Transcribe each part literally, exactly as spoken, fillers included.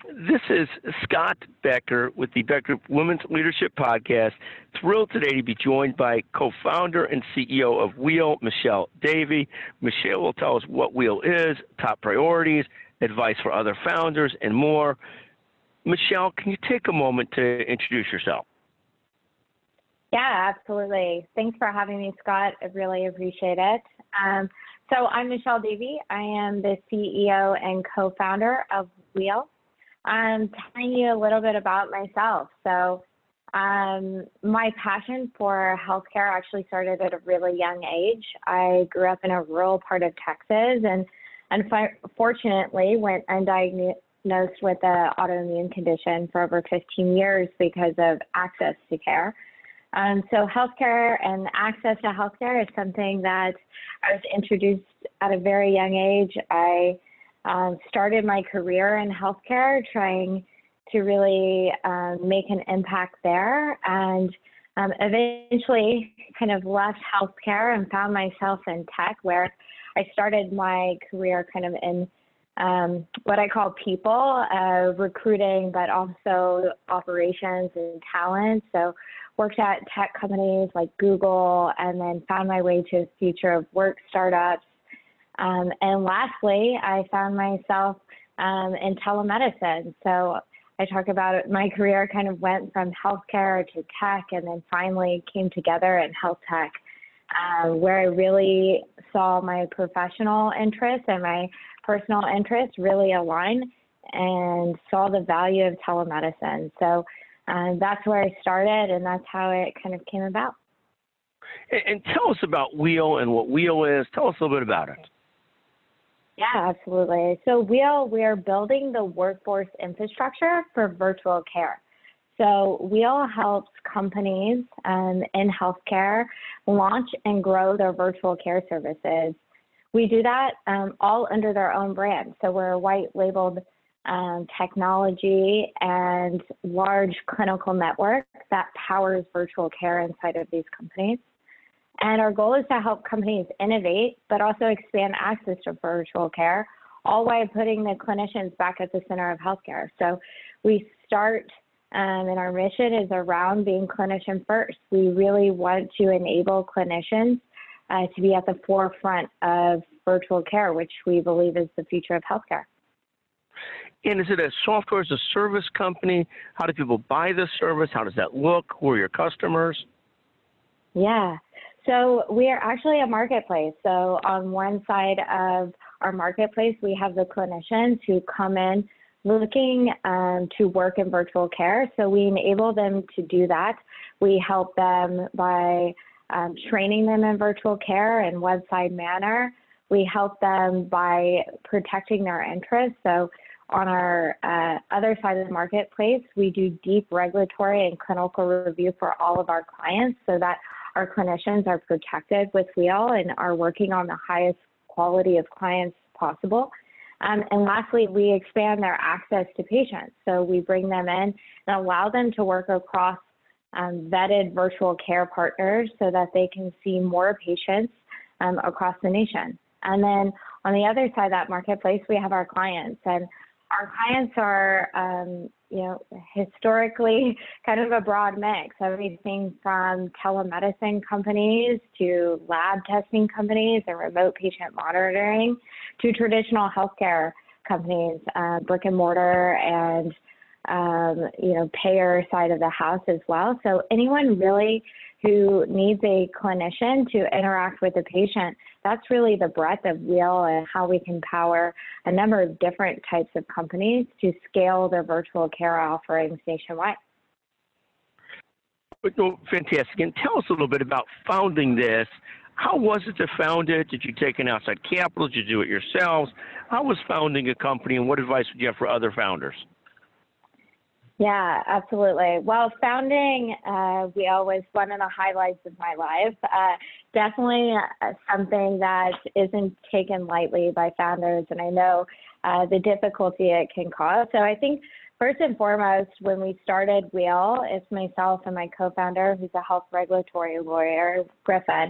This is Scott Becker with the Becker Women's Leadership Podcast. Thrilled today to be joined by co-founder and C E O of Wheel, Michelle Davy. Michelle will tell us what Wheel is, top priorities, advice for other founders, and more. Michelle, can you take a moment to introduce yourself? Yeah, absolutely. Thanks for having me, Scott. I really appreciate it. Um, so I'm Michelle Davy. I am the C E O and co-founder of Wheel. I'm telling you a little bit about myself. So um, my passion for healthcare actually started at a really young age. I grew up in a rural part of Texas and unfortunately went undiagnosed with an autoimmune condition for over fifteen years because of access to care. Um, so healthcare and access to healthcare is something that I was introduced at a very young age. I um, started my career in healthcare trying to really um, make an impact there, and um, eventually kind of left healthcare and found myself in tech, where I started my career kind of in um, what I call people, uh, recruiting, but also operations and talent. So worked at tech companies like Google, and then found my way to a future of work startups. Um, and lastly, I found myself um, in telemedicine. So I talk about it, my career kind of went from healthcare to tech, and then finally came together in health tech, uh, where I really saw my professional interests and my personal interests really align, and saw the value of telemedicine. So uh, that's where I started, and that's how it kind of came about. And, and tell us about Wheel and what Wheel is. Tell us a little bit about it. Yeah, absolutely. So Wheel, we are building the workforce infrastructure for virtual care. So Wheel helps companies um, in healthcare launch and grow their virtual care services. We do that um, all under their own brand. So we're a white labeled um, technology and large clinical network that powers virtual care inside of these companies. And our goal is to help companies innovate, but also expand access to virtual care, all while putting the clinicians back at the center of healthcare. So we start, um, and our mission is around being clinician first. We really want to enable clinicians uh, to be at the forefront of virtual care, which we believe is the future of healthcare. And is it a software as a service company? How do people buy this service? How does that look? Who are your customers? Yeah. So we are actually a marketplace. So on one side of our marketplace, we have the clinicians who come in looking um, to work in virtual care. So we enable them to do that. We help them by um, training them in virtual care in website manner. We help them by protecting their interests. So on our uh, other side of the marketplace, we do deep regulatory and clinical review for all of our clients so that our clinicians are protected with Wheel and are working on the highest quality of clients possible. Um, and lastly, we expand their access to patients. So we bring them in and allow them to work across um, vetted virtual care partners so that they can see more patients um, across the nation. And then on the other side of that marketplace, we have our clients. And our clients are, um, you know, historically kind of a broad mix, everything from telemedicine companies to lab testing companies and remote patient monitoring to traditional healthcare companies, uh, brick and mortar and, um, you know, payer side of the house as well. So anyone really who needs a clinician to interact with the patient, that's really the breadth of Wheel and how we can power a number of different types of companies to scale their virtual care offerings nationwide. No, fantastic. And tell us a little bit about founding this. How was it to found it? Did you take an outside capital? Did you do it yourselves? How was founding a company, and what advice would you have for other founders? Yeah, absolutely. Well, founding uh, Wheel was one of the highlights of my life. Uh, definitely uh, something that isn't taken lightly by founders, and I know uh, the difficulty it can cause. So I think first and foremost, when we started Wheel, it's myself and my co-founder, who's a health regulatory lawyer, Griffin.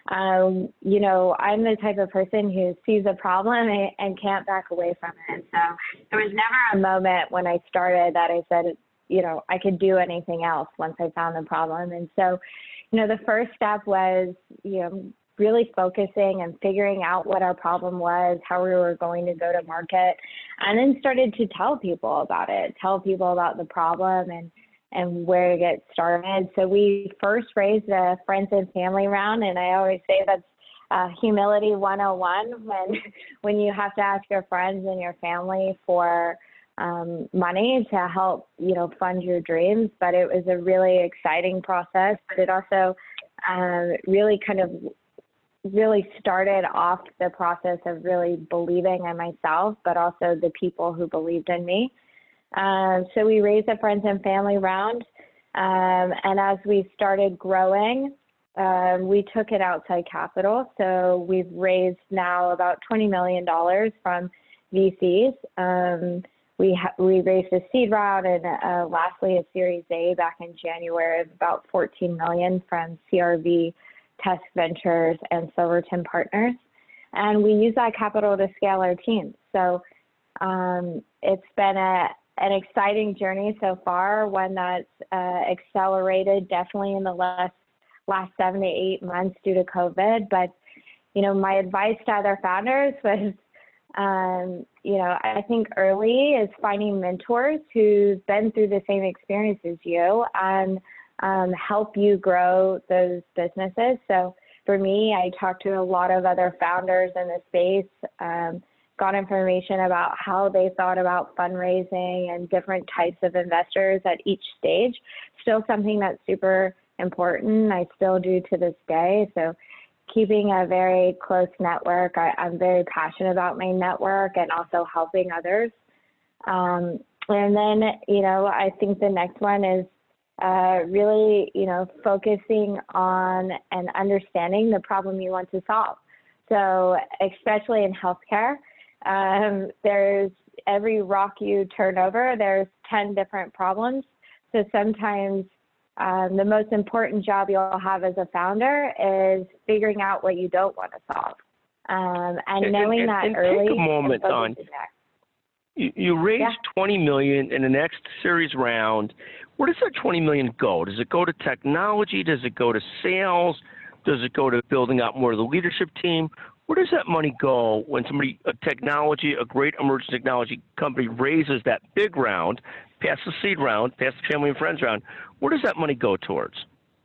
um, you know, I'm the type of person who sees a problem and, and can't back away from it. So there was never a moment when I started that I said, you know, I could do anything else once I found the problem. And so, you know, the first step was, you know, really focusing and figuring out what our problem was, how we were going to go to market, and then started to tell people about it, tell people about the problem and and where to get started. So we first raised a friends and family round, and I always say that's uh, humility one oh one, when when you have to ask your friends and your family for um, money to help, you know, fund your dreams. But it was a really exciting process, but it also um, really kind of really started off the process of really believing in myself, but also the people who believed in me. Um, so we raised a friends and family round, um, and as we started growing, um, we took it outside capital. So we've raised now about twenty million dollars from V Cs. Um, we ha- we raised a seed round and uh, lastly a Series A back in January of about fourteen million dollars from C R V, Test Ventures, and Silverton Partners, and we use that capital to scale our team. So um, it's been a an exciting journey so far, one that's uh, accelerated definitely in the last last seven to eight months due to COVID. But, you know, my advice to other founders was, um, you know, I think early is finding mentors who've been through the same experience as you and um, help you grow those businesses. So for me, I talked to a lot of other founders in the space, um, got information about how they thought about fundraising and different types of investors at each stage. Still something that's super important. I still do to this day. So keeping a very close network. I, I'm very passionate about my network and also helping others. Um, and then, you know, I think the next one is uh, really, you know, focusing on and understanding the problem you want to solve. So especially in healthcare, Um, there's every rock you turn over, there's ten different problems. So sometimes um, the most important job you'll have as a founder is figuring out what you don't want to solve. Um, and, and knowing and, that and early. Take a moment on, you, you raised yeah. twenty million dollars in the next series round. Where does that twenty million dollars go? Does it go to technology? Does it go to sales? Does it go to building out more of the leadership team? Where does that money go when somebody, a technology, a great emerging technology company raises that big round, past the seed round, past the family and friends round? Where does that money go towards?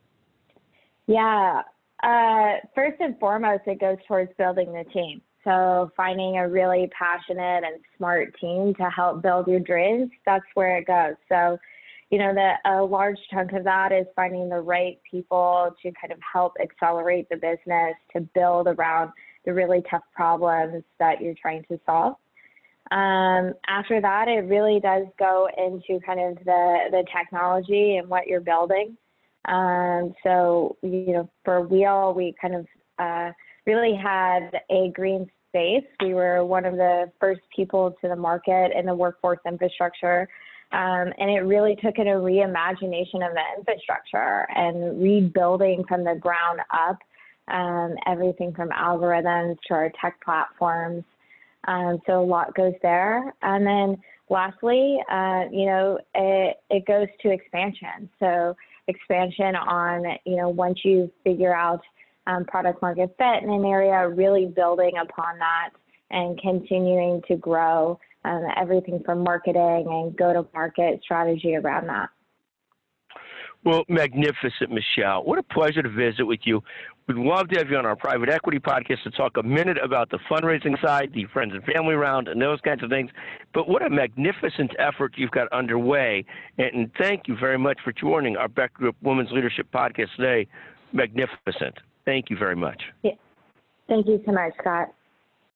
Yeah, uh, first and foremost, it goes towards building the team. So finding a really passionate and smart team to help build your dreams, that's where it goes. So, you know, the, a large chunk of that is finding the right people to kind of help accelerate the business, to build around the really tough problems that you're trying to solve. Um, after that, it really does go into kind of the, the technology and what you're building. Um, so, you know, for Wheel, we kind of uh, really had a green space. We were one of the first people to the market in the workforce infrastructure. Um, and it really took in a reimagination of the infrastructure and rebuilding from the ground up. Um, everything from algorithms to our tech platforms. Um, so a lot goes there. And then lastly, uh, you know, it, it goes to expansion. So expansion on, you know, once you figure out um, product market fit in an area, really building upon that and continuing to grow um, everything from marketing and go-to-market strategy around that. Well, magnificent, Michelle. What a pleasure to visit with you. We'd love to have you on our private equity podcast to talk a minute about the fundraising side, the friends and family round, and those kinds of things. But what a magnificent effort you've got underway. And, and thank you very much for joining our Becker Group Women's Leadership Podcast today. Magnificent. Thank you very much. Yeah. Thank you so much, Scott.